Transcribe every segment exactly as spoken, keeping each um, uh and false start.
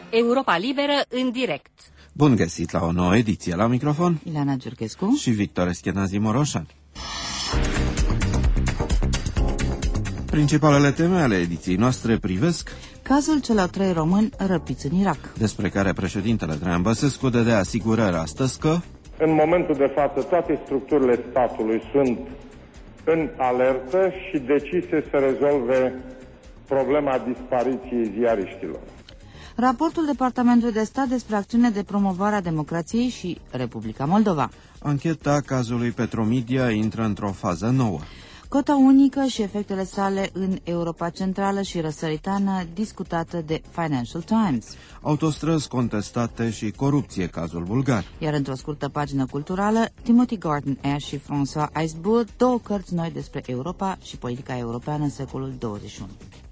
Europa Liberă în direct. Bun găsit la o nouă ediție. La microfon Ileana Giurchescu și Victor Eschenazi Moroșan. Principalele teme ale ediției noastre privesc cazul celor trei români răpiți în Irak, despre care președintele Traian Băsescu dădea asigurări astăzi că în momentul de față toate structurile statului sunt în alertă și decise să rezolve problema dispariției ziariștilor. raportul Departamentului de Stat despre acțiune de promovare a democrației și Republica Moldova. Ancheta cazului Petromedia intră într-o fază nouă. Cota unică și efectele sale în Europa Centrală și Răsăritană, discutată de Financial Times. Autostrăzi contestate și corupție, cazul bulgar. Iar într-o scurtă pagină culturală, Timothy Garton Ash și François Aisbourg, două cărți noi despre Europa și politica europeană în secolul douăzeci și unu.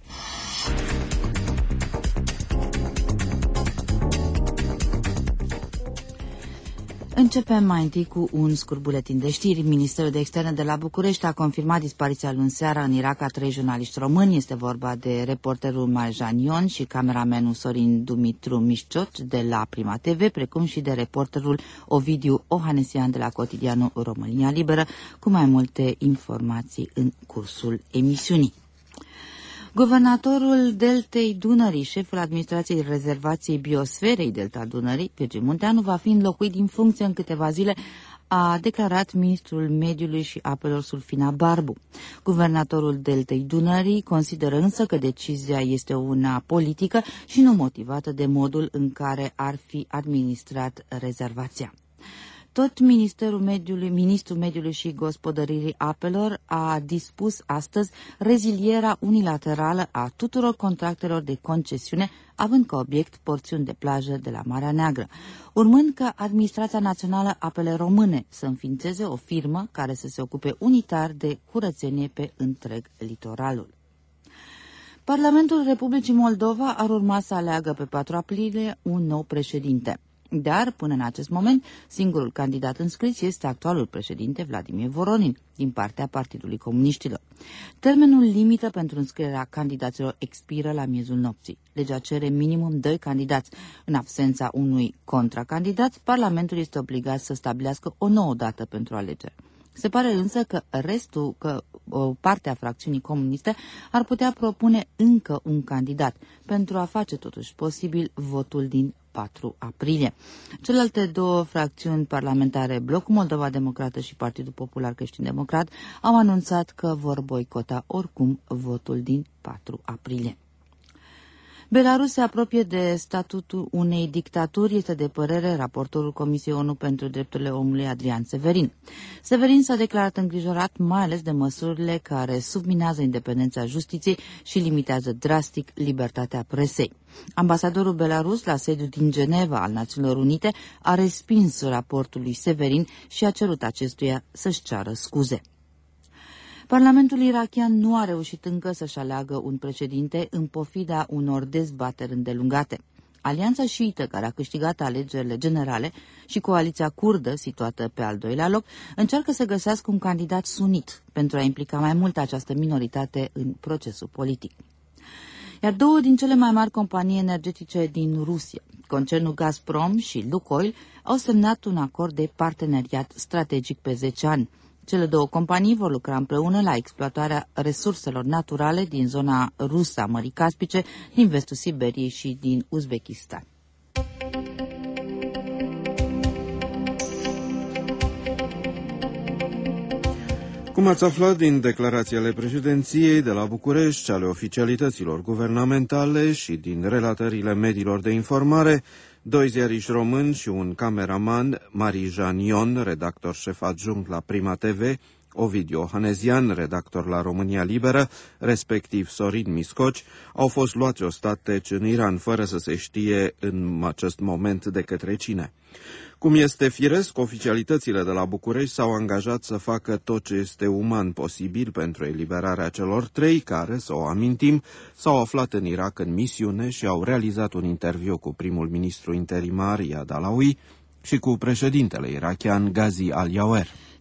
Începem mai întâi cu un scurt buletin de știri. Ministerul de Externe de la București a confirmat dispariția luni seara în Irak a trei jurnaliști români. Este vorba de reporterul Marijan Ion și cameramenul Sorin Dumitru Mișcioci de la Prima T V, precum și de reporterul Ovidiu Ohanesian de la cotidianul România Liberă, cu mai multe informații în cursul emisiunii. Guvernatorul Deltei Dunării, șeful administrației rezervației biosferei Delta Dunării, Virgil Munteanu, va fi înlocuit din funcție în câteva zile, a declarat ministrul Mediului și Apelor Sulfina Barbu. Guvernatorul Deltei Dunării consideră însă că decizia este una politică și nu motivată de modul în care ar fi administrat rezervația. Tot Ministerul Mediului, Ministrul Mediului și Gospodăririi Apelor a dispus astăzi rezilierea unilaterală a tuturor contractelor de concesiune, având ca obiect porțiuni de plajă de la Marea Neagră, urmând ca Administrația Națională Apele Române să înființeze o firmă care să se ocupe unitar de curățenie pe întreg litoralul. Parlamentul Republicii Moldova ar urma să aleagă pe patru aprilie un nou președinte. Dar, până în acest moment, singurul candidat înscris este actualul președinte Vladimir Voronin, din partea Partidului Comuniștilor. Termenul limită pentru înscrierea candidaților expiră la miezul nopții. Legea cere minimum doi candidați. În absența unui contracandidat, Parlamentul este obligat să stabilească o nouă dată pentru alegeri. Se pare însă că restul, că o parte a fracțiunii comuniste ar putea propune încă un candidat pentru a face totuși posibil votul din patru aprilie. Celelalte două fracțiuni parlamentare, Blocul Moldova Democrată și Partidul Popular Creștin Democrat, au anunțat că vor boicota oricum votul din patru aprilie. Belarus se apropie de statutul unei dictaturi, este de părere raportorul Comisiei ONU pentru Drepturile Omului Adrian Severin. Severin s-a declarat îngrijorat mai ales de măsurile care subminează independența justiției și limitează drastic libertatea presei. Ambasadorul Belarus la sediul din Geneva al Națiunilor Unite a respins raportul lui Severin și a cerut acestuia să-și ceară scuze. Parlamentul irakian nu a reușit încă să-și aleagă un președinte în pofida unor dezbateri îndelungate. Alianța șiită, care a câștigat alegerile generale, și coaliția kurdă, situată pe al doilea loc, încearcă să găsească un candidat sunit pentru a implica mai mult această minoritate în procesul politic. Iar două din cele mai mari companii energetice din Rusia, concernul Gazprom și Lukoil, au semnat un acord de parteneriat strategic pe zece ani. Cele două companii vor lucra împreună la exploatarea resurselor naturale din zona rusă a Mării Caspice, din vestul Siberiei și din Uzbekistan. Cum ați aflat din declarații ale președinției de la București, ale oficialităților guvernamentale și din relatările mediilor de informare, doi ziariști români și un cameraman, Marijan Ion, redactor șef adjunct la Prima T V, Ovidiu Ohanesian, redactor la România Liberă, respectiv Sorin Miscoci, au fost luați ostateci în Iran, fără să se știe în acest moment de către cine. Cum este firesc, oficialitățile de la București s-au angajat să facă tot ce este uman posibil pentru eliberarea celor trei care, să o amintim, s-au aflat în Irak în misiune și au realizat un interviu cu primul ministru interimar Iyad Allawi și cu președintele irakian Ghazi al-Yawer.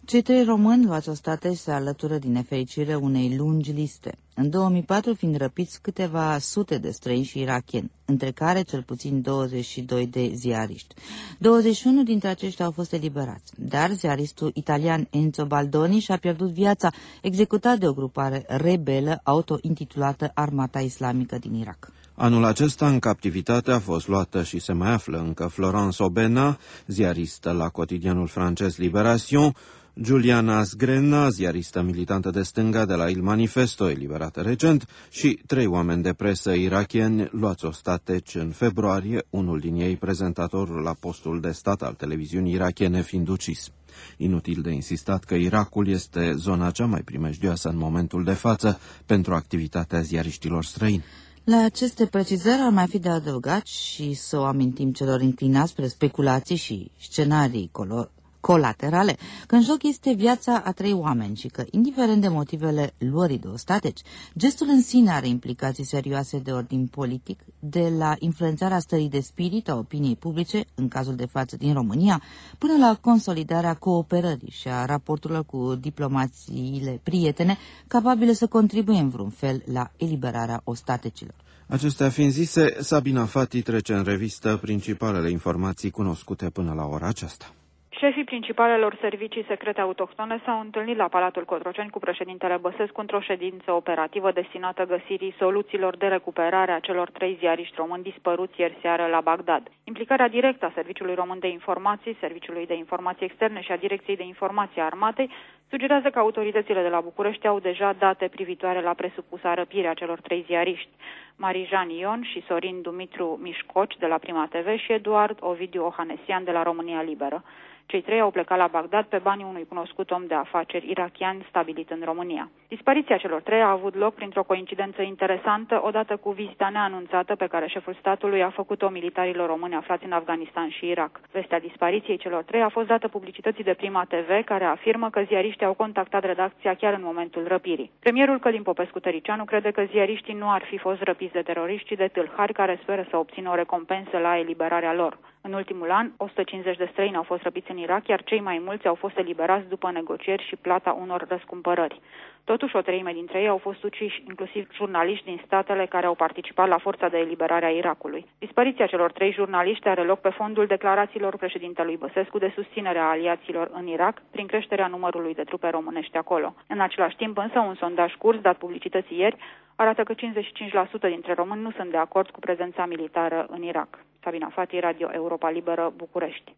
Cei trei români luați ostate se alătură din nefericire unei lungi liste, în două mii patru fiind răpiți câteva sute de străini și irakieni, între care cel puțin douăzeci și doi de ziariști. douăzeci și unu dintre aceștia au fost eliberați, dar ziaristul italian Enzo Baldoni și-a pierdut viața, executat de o grupare rebelă auto-intitulată Armata Islamică din Irak. Anul acesta, în captivitate, a fost luată și se mai află încă Florence Obena, ziaristă la cotidianul francez Libération, Giuliana Sgrena, ziaristă militantă de stânga de la Il Manifesto, eliberată recent, și trei oameni de presă irakieni luați ostateci în februarie, unul din ei prezentatorul la postul de stat al televiziunii irakiene fiind ucis. Inutil de insistat că Irakul este zona cea mai primejdioasă în momentul de față pentru activitatea ziariștilor străini. La aceste precizări ar mai fi de adăugat și să o amintim celor inclinați spre speculații și scenarii color colaterale, că în joc este viața a trei oameni și că, indiferent de motivele luării de ostateci, gestul în sine are implicații serioase de ordin politic, de la influențarea stării de spirit a opiniei publice, în cazul de față din România, până la consolidarea cooperării și a raporturilor cu diplomațiile prietene, capabile să contribuie în vreun fel la eliberarea ostatecilor. Acestea fiind zise, Sabina Fati trece în revistă principalele informații cunoscute până la ora aceasta. Șefii principalelor servicii secrete autohtone s-au întâlnit la Palatul Cotroceni cu președintele Băsescu într-o ședință operativă destinată găsirii soluțiilor de recuperare a celor trei ziariști români dispăruți ieri seară la Bagdad. Implicarea directă a Serviciului Român de Informații, Serviciului de Informații Externe și a Direcției de Informații a Armatei sugerează că autoritățile de la București au deja date privitoare la presupusa răpire a celor trei ziariști, Marijan Ion și Sorin Dumitru Mișcoci de la Prima T V și Eduard Ovidiu Ohanesian de la România Liberă. Cei trei au plecat la Bagdad pe banii unui cunoscut om de afaceri irakian stabilit în România. Dispariția celor trei a avut loc printr-o coincidență interesantă, odată cu vizita neanunțată pe care șeful statului a făcut-o militarilor români aflați în Afganistan și Irak. Vestea dispariției celor trei a fost dată publicității de Prima T V, care afirmă că ziariștii au contactat redacția chiar în momentul răpirii. Premierul Călin Popescu-Tăricianu crede că ziariștii nu ar fi fost răpiți de teroriști, ci de tâlhari care speră să obțină o recompensă la eliberarea lor. În ultimul an, o sută cincizeci de străini au fost răpiți în Irak, iar cei mai mulți au fost eliberați după negocieri și plata unor răscumpărări. Totuși, o treime dintre ei au fost uciși, inclusiv jurnaliști din statele care au participat la forța de eliberare a Irakului. Dispariția celor trei jurnaliști are loc pe fondul declarațiilor președintelui Băsescu de susținere a aliaților în Irak, prin creșterea numărului de trupe românești acolo. În același timp, însă, un sondaj curs dat publicității ieri arată că cincizeci și cinci la sută dintre români nu sunt de acord cu prezența militară în Irak. Sabina Fati, Radio Europa Liberă, București.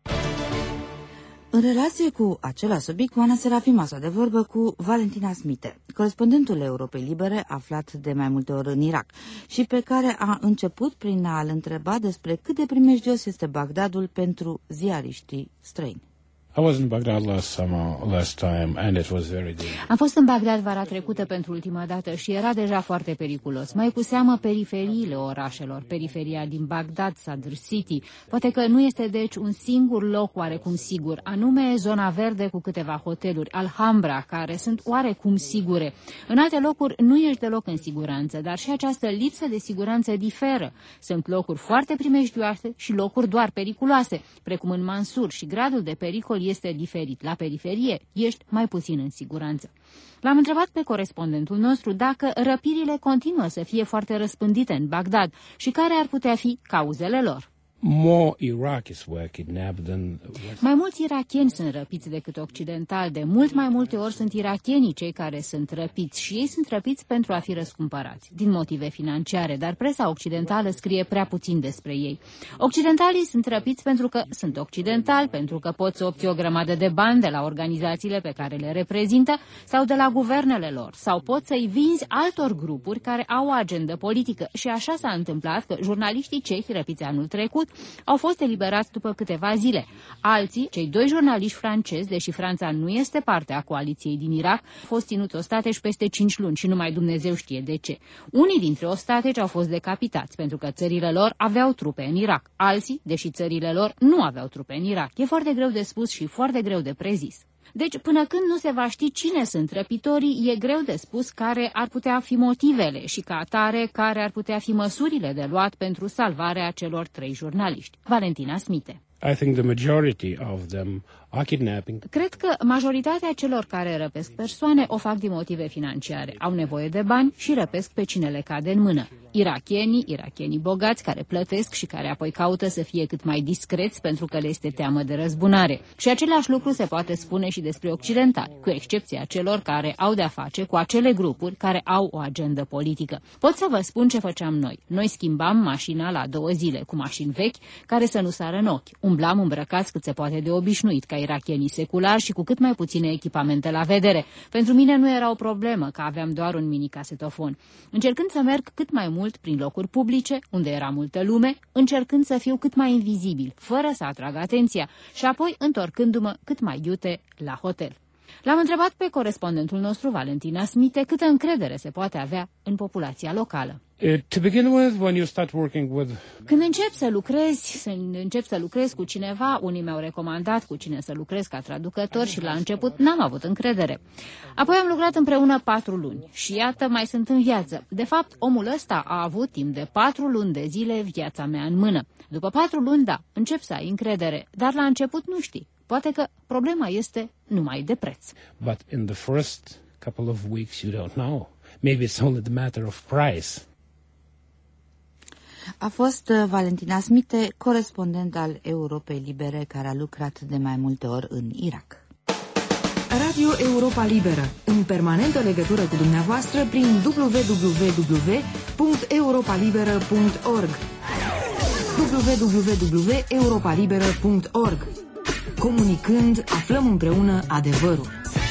În relație cu același subiect, Oana Serafima s-a de vorbă cu Valentina Smite, corespondentul Europei Libere aflat de mai multe ori în Irak și pe care a început prin a-l întreba despre cât de primejdios este Bagdadul pentru ziariștii străini. I was in Baghdad last summer, last time, and it was very dangerous. Am fost în Bagdad vara trecută pentru ultima dată și era deja foarte periculos, mai cu seamă periferiile orașelor, periferia din Bagdad, Sadr City. Poate că nu este deci un singur loc oarecum sigur, anume zona verde cu câteva hoteluri, Alhambra, care sunt oarecum sigure. În alte locuri nu ești deloc în siguranță, dar și această lipsă de siguranță diferă. Sunt locuri foarte primejdioase și locuri doar periculoase, precum în Mansur, și gradul de pericol este diferit. La periferie ești mai puțin în siguranță. L-am întrebat pe corespondentul nostru dacă răpirile continuă să fie foarte răspândite în Bagdad și care ar putea fi cauzele lor. More Iraqis were kidnapped than... Mai mulți irakieni sunt răpiți decât occidentali. De mult mai multe ori sunt irakienii cei care sunt răpiți și ei sunt răpiți pentru a fi răscumpărați, din motive financiare, dar presa occidentală scrie prea puțin despre ei. Occidentalii sunt răpiți pentru că sunt occidentali, pentru că pot să obții o grămadă de bani de la organizațiile pe care le reprezintă sau de la guvernele lor, sau pot să-i vinzi altor grupuri care au o agendă politică. Și așa s-a întâmplat că jurnaliștii cehi răpiți anul trecut au fost eliberați după câteva zile. Alții, cei doi jurnaliști francezi, deși Franța nu este parte a coaliției din Irak, au fost ținuți ostateci peste cinci luni și numai Dumnezeu știe de ce. Unii dintre ostateci au fost decapitați pentru că țările lor aveau trupe în Irak. Alții, deși țările lor nu aveau trupe în Irak. E foarte greu de spus și foarte greu de prezis. Deci, până când nu se va ști cine sunt răpitorii, e greu de spus care ar putea fi motivele și, ca atare, care ar putea fi măsurile de luat pentru salvarea celor trei jurnaliști. Valentina Smite. I think the majority of them are kidnapping. Cred că majoritatea celor care răpesc persoane o fac din motive financiare. Au nevoie de bani și răpesc pe cine le cade în mână. Irakienii, irakienii bogați care plătesc și care apoi caută să fie cât mai discreți pentru că le este teamă de răzbunare. Și același lucru se poate spune și despre occidentali, cu excepția celor care au de-a face cu acele grupuri care au o agendă politică. Pot să vă spun ce făceam noi. Noi schimbam mașina la două zile, cu mașini vechi care să nu sară în ochi. Umblam îmbrăcați cât se poate de obișnuit, ca irakienii seculari și cu cât mai puține echipamente la vedere. Pentru mine nu era o problemă că aveam doar un mini-casetofon. Încercând să merg cât mai mult prin locuri publice, unde era multă lume, încercând să fiu cât mai invizibil, fără să atrag atenția, și apoi întorcându-mă cât mai iute la hotel. L-am întrebat pe corespondentul nostru, Valentina Smite, câtă încredere se poate avea în populația locală. Uh, to begin with, when you start working with... Când încep să lucrezi, să încep să lucrezi cu cineva, unii mi-au recomandat cu cine să lucrez ca traducător și la început n-am avut încredere. Apoi am lucrat împreună patru luni și iată, mai sunt în viață. De fapt, omul ăsta a avut timp de patru luni de zile viața mea în mână. După patru luni, da, încep să ai încredere, dar la început nu știi. Poate că problema este numai de preț. But in the first couple of weeks you don't know. Maybe it's only the matter of price. A fost Valentina Smite, corespondent al Europei Libere, care a lucrat de mai multe ori în Irak. Radio Europa Liberă, în permanentă legătură cu dumneavoastră prin w w w punct europa liberă punct org w w w punct europa liberă punct org. Comunicând, aflăm împreună adevărul.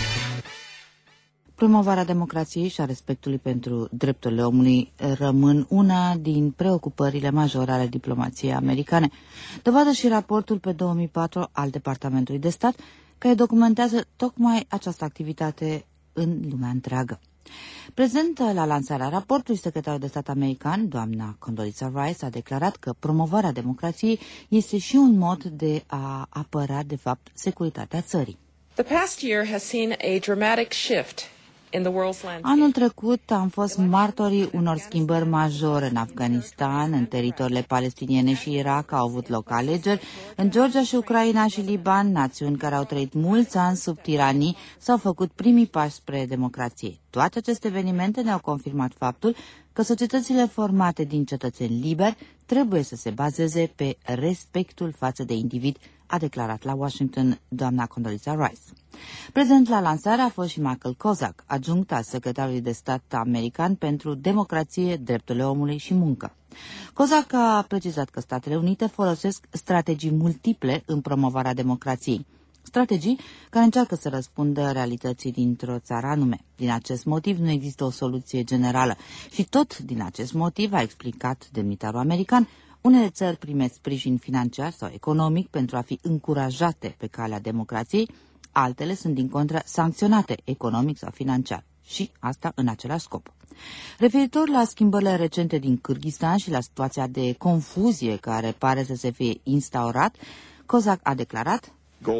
Promovarea democrației și a respectului pentru drepturile omului rămân una din preocupările majore ale diplomației americane. Dovadă și raportul pe două mii patru al Departamentului de Stat, care documentează tocmai această activitate în lumea întreagă. Prezentă la lansarea raportului, secretarul de stat american, doamna Condoleezza Rice, a declarat că promovarea democrației este și un mod de a apăra, de fapt, securitatea țării. The past year has seen a dramatic shift in the world's landscape. Anul trecut am fost martorii unor schimbări majore în Afganistan, în teritoriile palestiniene și Irak au avut loc alegeri, în Georgia și Ucraina și Liban, națiuni care au trăit mulți ani sub tiranii, s-au făcut primii pași spre democrație. Toate aceste evenimente ne-au confirmat faptul că societățile formate din cetățeni liberi trebuie să se bazeze pe respectul față de individ, a declarat la Washington doamna Condoleezza Rice. Prezent la lansare a fost și Michael Kozak, adjunct al secretarului de stat american pentru democrație, drepturile omului și muncă. Kozak a precizat că Statele Unite folosesc strategii multiple în promovarea democrației, strategii care încearcă să răspundă realității dintr-o țară anume. Din acest motiv nu există o soluție generală și tot din acest motiv, a explicat demnitarul american, unele țări primesc sprijin financiar sau economic pentru a fi încurajate pe calea democrației, altele sunt din contră sancționate economic sau financiar și asta în același scop. Referitor la schimbările recente din Kârgâzstan și la situația de confuzie care pare să se fie instaurat, Kozak a declarat: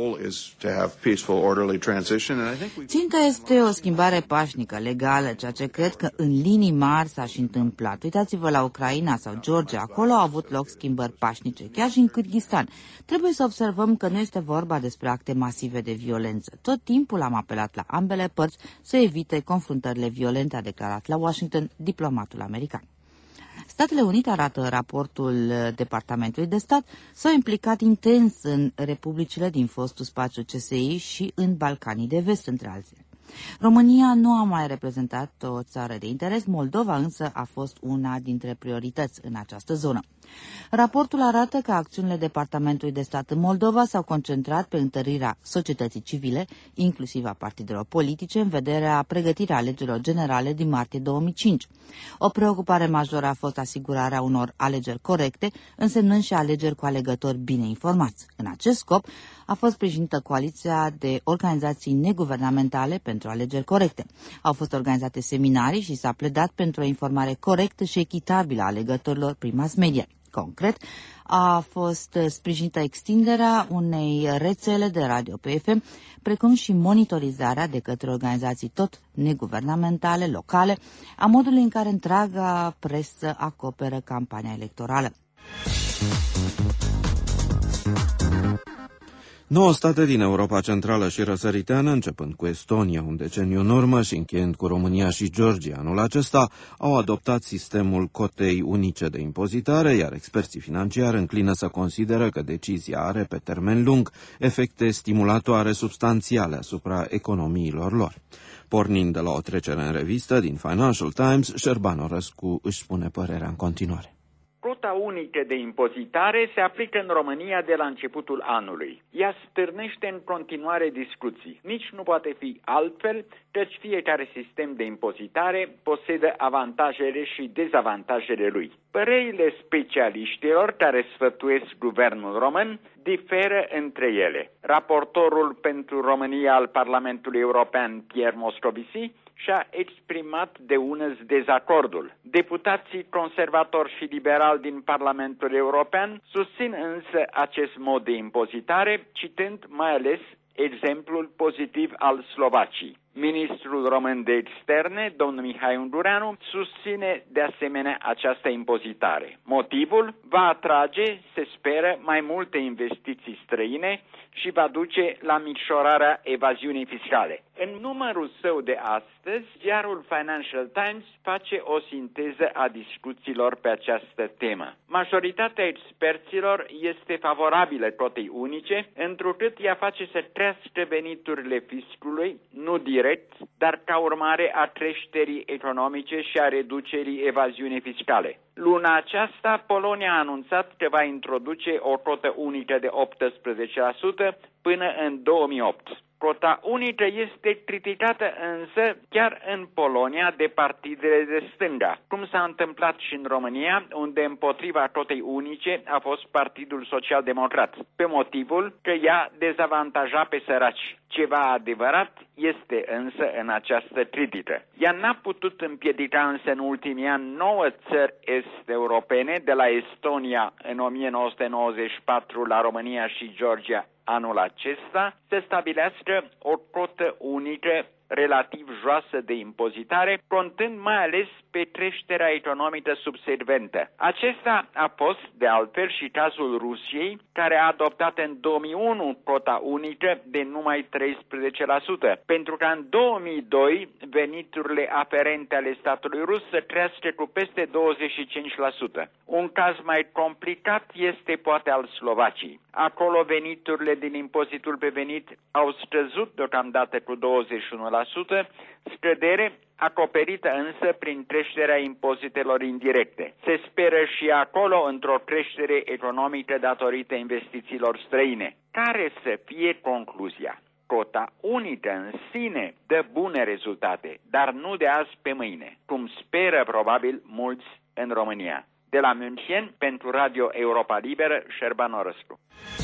ținta este o schimbare pașnică, legală, ceea ce cred că în linii mari s-a și întâmplat. Uitați-vă la Ucraina sau Georgia, acolo au avut loc schimbări pașnice, chiar și în Kârgâzstan. Trebuie să observăm că nu este vorba despre acte masive de violență. Tot timpul am apelat la ambele părți să evite confruntările violente, a declarat la Washington diplomatul american. Statele Unite, arată raportul Departamentului de Stat, s-au implicat intens în republicile din fostul spațiu C S I și în Balcanii de Vest, între altele. România nu a mai reprezentat o țară de interes, Moldova însă a fost una dintre priorități în această zonă. Raportul arată că acțiunile Departamentului de Stat în Moldova s-au concentrat pe întărirea societății civile, inclusiv a partidelor politice, în vederea pregătirii alegerilor generale din martie două mii cinci. O preocupare majoră a fost asigurarea unor alegeri corecte, însemnând și alegeri cu alegători bine informați. În acest scop a fost sprijinită coaliția de organizații neguvernamentale pentru alegeri corecte. Au fost organizate seminarii și s-a pledat pentru o informare corectă și echitabilă a alegătorilor prin mass media. Concret, a fost sprijinită extinderea unei rețele de radio pe F M, precum și monitorizarea de către organizații tot neguvernamentale, locale, a modului în care întreaga presă acoperă campania electorală. Nouă state din Europa Centrală și Răsăriteană, începând cu Estonia un deceniu în urmă și încheiând cu România și Georgia anul acesta, au adoptat sistemul cotei unice de impozitare, iar experții financiari înclină să consideră că decizia are pe termen lung efecte stimulatoare substanțiale asupra economiilor lor. Pornind de la o trecere în revistă din Financial Times, Șerban Orăscu își spune părerea în continuare. Cota unică de impozitare se aplică în România de la începutul anului. Ea stârnește în continuare discuții. Nici nu poate fi altfel, căci fiecare sistem de impozitare posedă avantajele și dezavantajele lui. Părerile specialiștilor care sfătuiesc guvernul român diferă între ele. Raportorul pentru România al Parlamentului European, Pierre Moscovici, și-a exprimat de unăs dezacordul. Deputații conservatori și liberali din Parlamentul European susțin însă acest mod de impozitare, citând mai ales exemplul pozitiv al Slovaciei. Ministrul român de externe, domnul Mihai Ungureanu, susține de asemenea această impozitare. Motivul? Va atrage, se speră, mai multe investiții străine și va duce la micșorarea evaziunii fiscale. În numărul său de astăzi, ziarul Financial Times face o sinteză a discuțiilor pe această temă. Majoritatea experților este favorabilă cotei unice, întrucât ea face să crească veniturile fiscului, nu direct, dar ca urmare a creșterii economice și a reducerii evaziunii fiscale. Luna aceasta, Polonia a anunțat că va introduce o cotă unică de optsprezece la sută până în două mii opt. Cota unică este criticată însă chiar în Polonia de partidele de stânga, cum s-a întâmplat și în România, unde împotriva cotei unice a fost Partidul Social-Democrat, pe motivul că ea dezavantaja pe săraci. Ceva adevărat este însă în această critică. Ea n-a putut împiedica însă în ultimii ani nouă țări est-europene, de la Estonia în o mie nouă sute nouăzeci și patru la România și Georgia anul acesta, să stabilească o cotă unică relativ joasă de impozitare, contând mai ales pe creșterea economică subsecventă. Acesta a fost, de altfel, și cazul Rusiei, care a adoptat în două mii unu cota unică de numai treisprezece la sută, pentru că în două mii doi veniturile aferente ale statului rus să crească cu peste douăzeci și cinci la sută. Un caz mai complicat este poate al Slovaciei. Acolo veniturile din impozitul pe venit au scăzut deocamdată cu douăzeci și unu la sută, scădere acoperită însă prin creșterea impozitelor indirecte. Se speră și acolo într-o creștere economică datorită investițiilor străine. Care să fie concluzia? Cota unică în sine dă bune rezultate, dar nu de azi pe mâine, cum speră probabil mulți în România. De la München, pentru Radio Europa Liberă, Șerban Orăscu.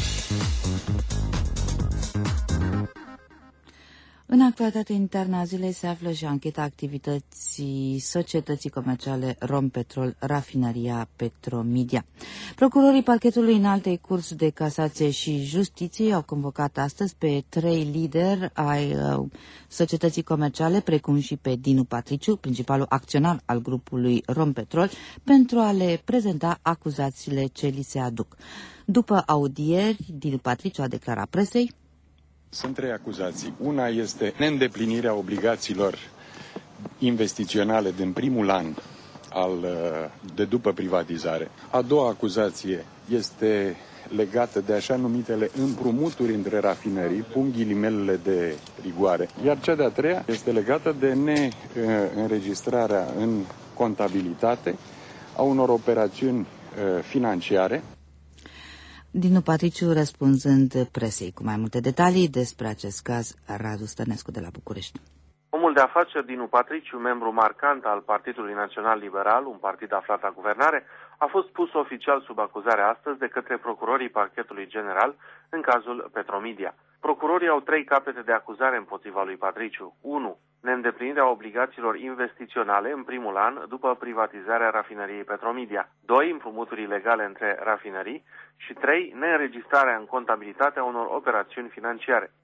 În actualitatea internă a zilei se află și ancheta activității societății comerciale Rompetrol, rafinăria Petromedia. Procurorii parchetului Înaltei Curți de Casație și Justiție au convocat astăzi pe trei lideri ai uh, societății comerciale, precum și pe Dinu Patriciu, principalul acționar al grupului Rompetrol, pentru a le prezenta acuzațiile ce li se aduc. După audieri, Dinu Patriciu a declarat presei: sunt trei acuzații. Una este neîndeplinirea obligațiilor investiționale din primul an al, de după privatizare. A doua acuzație este legată de așa numitele împrumuturi între rafinării, pun ghilimelele de rigoare. Iar cea de-a treia este legată de neînregistrarea în contabilitate a unor operațiuni financiare. Dinu Patriciu răspunzând presei cu mai multe detalii despre acest caz, Radu Stănescu de la București. Omul de afaceri Dinu Patriciu, membru marcant al Partidului Național Liberal, un partid aflat la guvernare, a fost pus oficial sub acuzare astăzi de către procurorii Parchetului General în cazul Petromedia. Procurorii au trei capete de acuzare împotriva lui Patriciu. unu. Neîndeplinirea obligațiilor investiționale în primul an după privatizarea rafinăriei Petromedia. doi. Împrumuturi ilegale între rafinării. Și trei. Neînregistrarea în contabilitatea unor operațiuni financiare.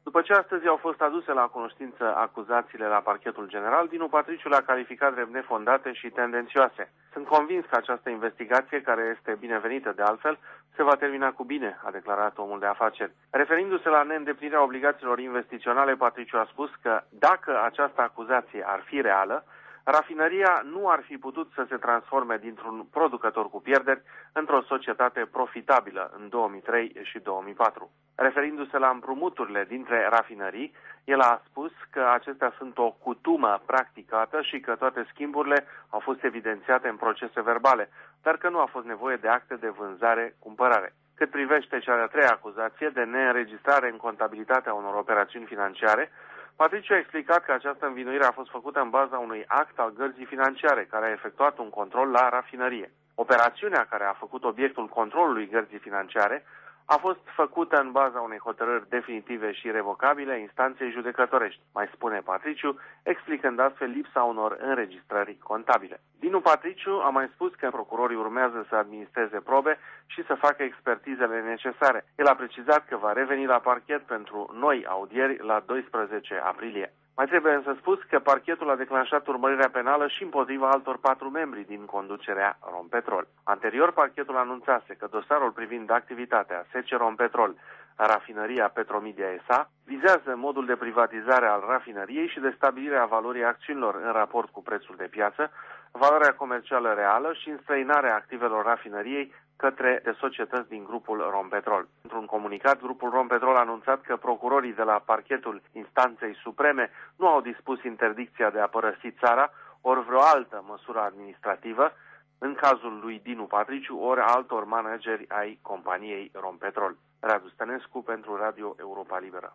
După ce astăzi au fost aduse la cunoștință acuzațiile la parchetul general, Dinu Patriciu le-a calificat drept nefondate și tendențioase. Sunt convins că această investigație, care este binevenită de altfel, se va termina cu bine, a declarat omul de afaceri. Referindu-se la neîndeplinirea obligațiilor investiționale, Patriciu a spus că dacă această acuzație ar fi reală, rafinăria nu ar fi putut să se transforme dintr-un producător cu pierderi într-o societate profitabilă în două mii trei și două mii patru. Referindu-se la împrumuturile dintre rafinării, el a spus că acestea sunt o cutumă practicată și că toate schimburile au fost evidențiate în procese verbale, dar că nu a fost nevoie de acte de vânzare-cumpărare. Cât privește cea de-a treia acuzație de neînregistrare în contabilitatea unor operațiuni financiare, Patriciu a explicat că această învinuire a fost făcută în baza unui act al Gărzii Financiare, care a efectuat un control la rafinărie. Operațiunea care a făcut obiectul controlului Gărzii Financiare a fost făcută în baza unei hotărâri definitive și irevocabile instanței judecătorești, mai spune Patriciu, explicând astfel lipsa unor înregistrări contabile. Dinu Patriciu a mai spus că procurorii urmează să administreze probe și să facă expertizele necesare. El a precizat că va reveni la parchet pentru noi audieri la doisprezece aprilie. Mai trebuie însă spus că parchetul a declanșat urmărirea penală și împotriva altor patru membri din conducerea Rompetrol. Anterior, parchetul anunțase că dosarul privind activitatea S C Rompetrol, rafinăria Petromedia S A, vizează modul de privatizare al rafinăriei și de stabilirea valorii acțiunilor în raport cu prețul de piață, valoarea comercială reală și înstrăinarea activelor rafinăriei către de societăți din grupul Rompetrol. Într-un comunicat, grupul Rompetrol a anunțat că procurorii de la parchetul instanței supreme nu au dispus interdicția de a părăsi țara, ori vreo altă măsură administrativă, în cazul lui Dinu Patriciu, ori altor manageri ai companiei Rompetrol. Radu Stănescu pentru Radio Europa Liberă.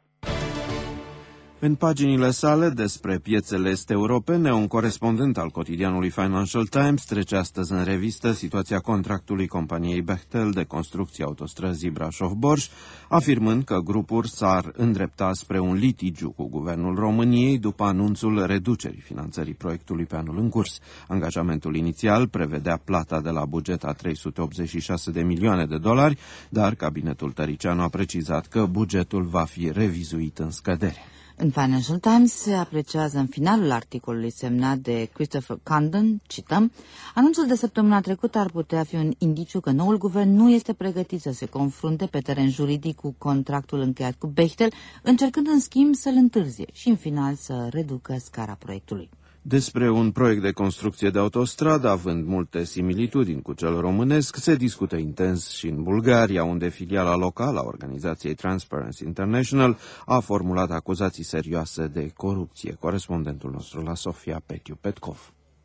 În paginile sale despre piețele est-europene, un corespondent al cotidianului Financial Times trece astăzi în revistă situația contractului companiei Bechtel de construcție autostrăzii Brașov-Borș, afirmând că grupul s-ar îndrepta spre un litigiu cu guvernul României după anunțul reducerii finanțării proiectului pe anul în curs. Angajamentul inițial prevedea plata de la buget a trei sute optzeci și șase de milioane de dolari, dar cabinetul Tăricianu a precizat că bugetul va fi revizuit în scădere. În Financial Times se apreciază în finalul articolului semnat de Christopher Condon, cităm, anunțul de săptămâna trecută ar putea fi un indiciu că noul guvern nu este pregătit să se confrunte pe teren juridic cu contractul încheiat cu Bechtel, încercând în schimb să-l întârzie și în final să reducă scara proiectului. Despre un proiect de construcție de autostradă, având multe similitudini cu cel românesc, se discută intens și în Bulgaria, unde filiala locală a organizației Transparency International a formulat acuzații serioase de corupție. Corespondentul nostru la Sofia, Petiu Petkov.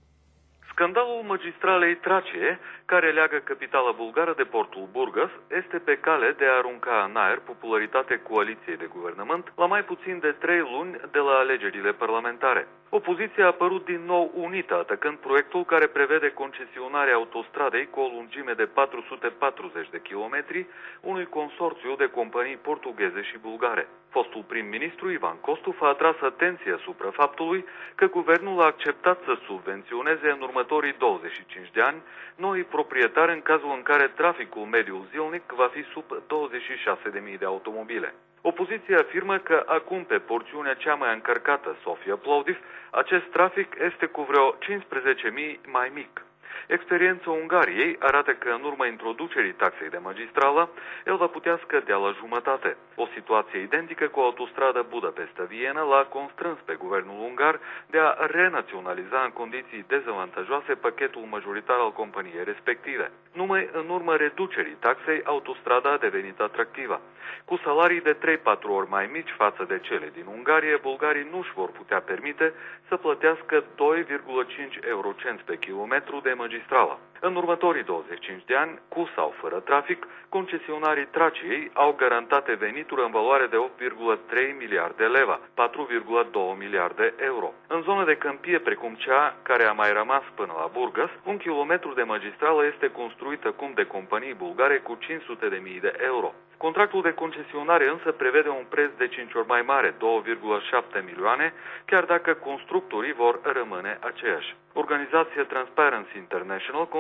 Scandalul magistralei Tracie, care leagă capitala bulgară de portul Burgas, este pe cale de a arunca în aer popularitatea coaliției de guvernământ la mai puțin de trei luni de la alegerile parlamentare. Opoziția a apărut din nou unită, atacând proiectul care prevede concesionarea autostradei cu o lungime de patru sute patruzeci de kilometri unui consorțiu de companii portugheze și bulgare. Fostul prim-ministru Ivan Costuf a atras atenția asupra faptului că guvernul a acceptat să subvenționeze în următorii douăzeci și cinci de ani noi proprietari în cazul în care traficul mediu zilnic va fi sub douăzeci și șase de mii de automobile. Opoziția afirmă că acum pe porțiunea cea mai încărcată Sofia-Plovdiv, acest trafic este cu vreo cincisprezece mii mai mic. Experiența Ungariei arată că în urma introducerii taxei de magistrală, el va putea scădea la jumătate. O situație identică cu autostrada Budapesta-Viena l-a constrâns pe guvernul ungar de a renaționaliza în condiții dezavantajoase pachetul majoritar al companiei respective. Numai în urma reducerii taxei, autostrada a devenit atractivă. Cu salarii de trei patru ori mai mici față de cele din Ungaria, bulgarii nu își vor putea permite să plătească doi virgulă cinci eurocenți pe kilometru de magistrală. În următorii douăzeci și cinci de ani, cu sau fără trafic, concesionarii Traciei au garantate venituri în valoare de opt virgulă trei miliarde leva, patru virgulă doi miliarde euro. În zone de câmpie precum cea care a mai rămas până la Burgas, un kilometru de magistrală este construit acum de companii bulgare cu cinci sute de mii de euro. Contractul de concesionare însă prevede un preț de cinci ori mai mare, doi virgulă șapte milioane, chiar dacă constructorii vor rămâne aceiași. Organizația Transparency International consideră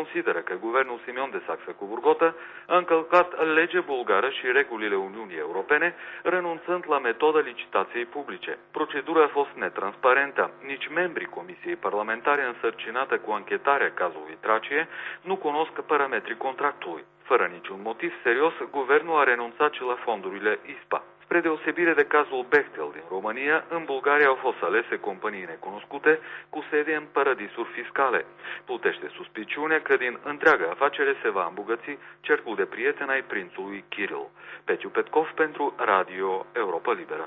consideră că guvernul Simion de Saxe-Coburgotă a încălcat legea bulgară și regulile Uniunii Europene, renunțând la metoda licitației publice. Procedura a fost netransparentă. Nici membrii Comisiei Parlamentare însărcinată cu anchetarea cazului Tracie nu cunosc parametrii contractului. Fără niciun motiv serios, guvernul a renunțat și la fondurile I S P A. Spre deosebire de cazul Bechtel din România, în Bulgaria au fost alese companii necunoscute cu sede în paradisuri fiscale. Plutește suspiciunea că din întreaga afacere se va îmbogăți cercul de prieteni ai prințului Kiril. Petiu Petkov pentru Radio Europa Liberă.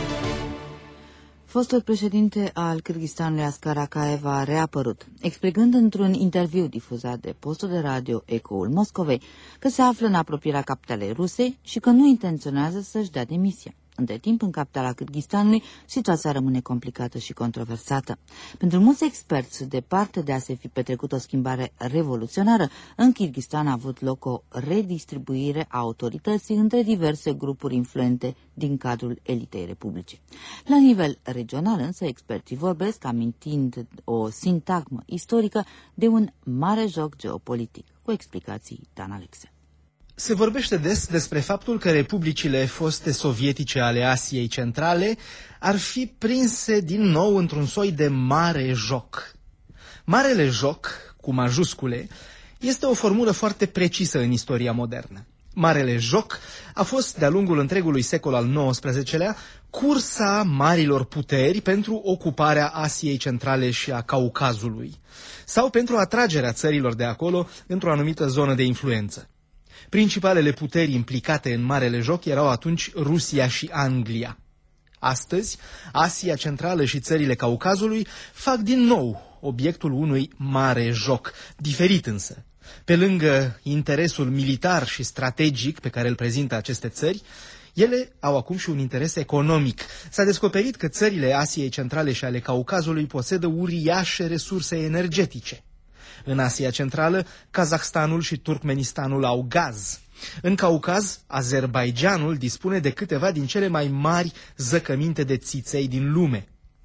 Fostul președinte al Kârghistanului Askar Akayev a reapărut, explicând într-un interviu difuzat de postul de radio Ecoul Moscovei că se află în apropierea capitalei ruse și că nu intenționează să-și dea demisia. Între timp, în capitala Kârghistanului, situația rămâne complicată și controversată. Pentru mulți experți, departe de a se fi petrecut o schimbare revoluționară, în Kârghistan a avut loc o redistribuire a autorității între diverse grupuri influente din cadrul elitei republice. La nivel regional, însă, experții vorbesc, amintind o sintagmă istorică, de un mare joc geopolitic, cu explicații Dan Alexe. Se vorbește des despre faptul că republicile foste sovietice ale Asiei Centrale ar fi prinse din nou într-un soi de mare joc. Marele joc, cu majuscule, este o formulă foarte precisă în istoria modernă. Marele joc a fost, de-a lungul întregului secol al nouăsprezecelea, cursa marilor puteri pentru ocuparea Asiei Centrale și a Caucazului, sau pentru atragerea țărilor de acolo într-o anumită zonă de influență. Principalele puteri implicate în marele joc erau atunci Rusia și Anglia. Astăzi, Asia Centrală și țările Caucazului fac din nou obiectul unui mare joc, diferit însă. Pe lângă interesul militar și strategic pe care îl prezintă aceste țări, ele au acum și un interes economic. S-a descoperit că țările Asiei Centrale și ale Caucazului posedă uriașe resurse energetice. În Asia Centrală, Kazahstanul și Turkmenistanul au gaz. În Caucaz, Azerbaidjanul dispune de câteva din cele mai mari zăcăminte de țiței din lume.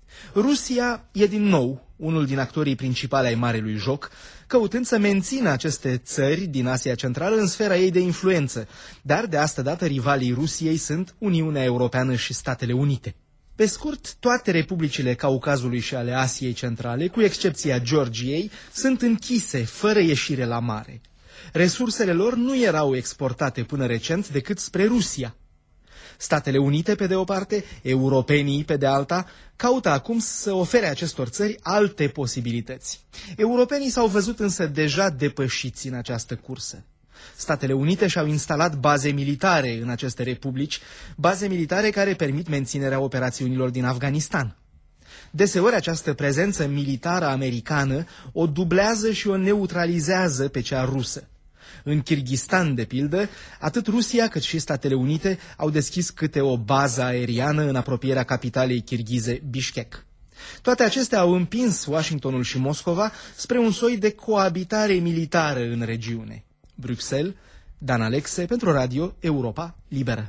Rusia e din nou unul din actorii principali ai marelui joc, căutând să mențină aceste țări din Asia Centrală în sfera ei de influență, dar de asta dată rivalii Rusiei sunt Uniunea Europeană și Statele Unite. Pe scurt, toate republicile Caucazului și ale Asiei Centrale, cu excepția Georgiei, sunt închise, fără ieșire la mare. Resursele lor nu erau exportate până recent decât spre Rusia. Statele Unite, pe de o parte, europenii, pe de alta, caută acum să ofere acestor țări alte posibilități. Europenii s-au văzut însă deja depășiți în această cursă. Statele Unite și-au instalat baze militare în aceste republici, baze militare care permit menținerea operațiunilor din Afganistan. Deseori această prezență militară americană o dublează și o neutralizează pe cea rusă. În Kârghistan, de pildă, atât Rusia cât și Statele Unite au deschis câte o bază aeriană în apropierea capitalei kirghize Bishkek. Toate acestea au împins Washingtonul și Moscova spre un soi de coabitare militară în regiune. Bruxelles, Dan Alexe pentru Radio Europa Liberă.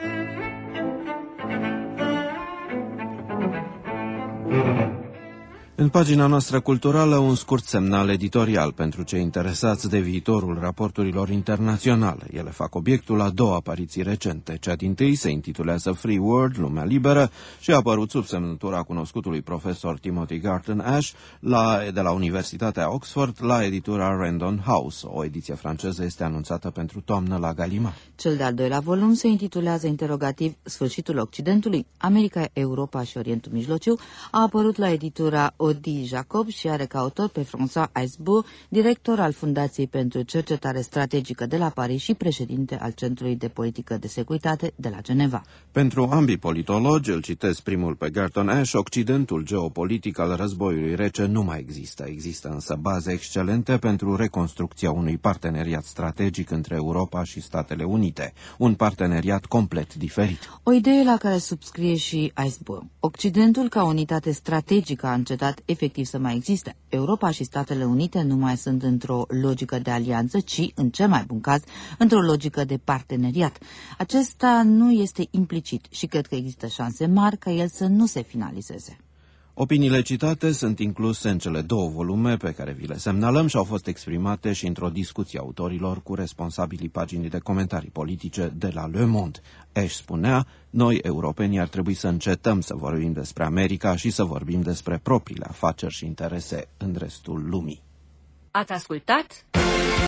În pagina noastră culturală, un scurt semnal editorial pentru cei interesați de viitorul raporturilor internaționale. Ele fac obiectul a două apariții recente. Cea dintâi se intitulează Free World, Lumea Liberă, și a apărut sub semnătura cunoscutului profesor Timothy Garton Ash la, de la Universitatea Oxford la editura Random House. O ediție franceză este anunțată pentru toamnă la Gallimard. Cel de-al doilea volum se intitulează interogativ Sfârșitul Occidentului, America, Europa și Orientul Mijlociu, a apărut la editura Odile Jacob și are ca autor pe François Aisbourg, director al Fundației pentru Cercetare Strategică de la Paris și președinte al Centrului de Politică de Securitate de la Geneva. Pentru ambii politologi, îl citesc primul pe Garton Ash, Occidentul geopolitic al războiului rece nu mai există. Există însă baze excelente pentru reconstrucția unui parteneriat strategic între Europa și Statele Unite. Un parteneriat complet diferit. O idee la care subscrie și Aisbourg. Occidentul ca unitate strategică a încetat efectiv să mai existe. Europa și Statele Unite nu mai sunt într-o logică de alianță, ci, în cel mai bun caz, într-o logică de parteneriat. Acesta nu este implicit și cred că există șanse mari ca el să nu se finalizeze. Opiniile citate sunt incluse în cele două volume pe care vi le semnalăm și au fost exprimate și într-o discuție autorilor cu responsabilii paginii de comentarii politice de la Le Monde. Ash spunea, noi, europenii, ar trebui să încetăm să vorbim despre America și să vorbim despre propriile afaceri și interese în restul lumii. Ați ascultat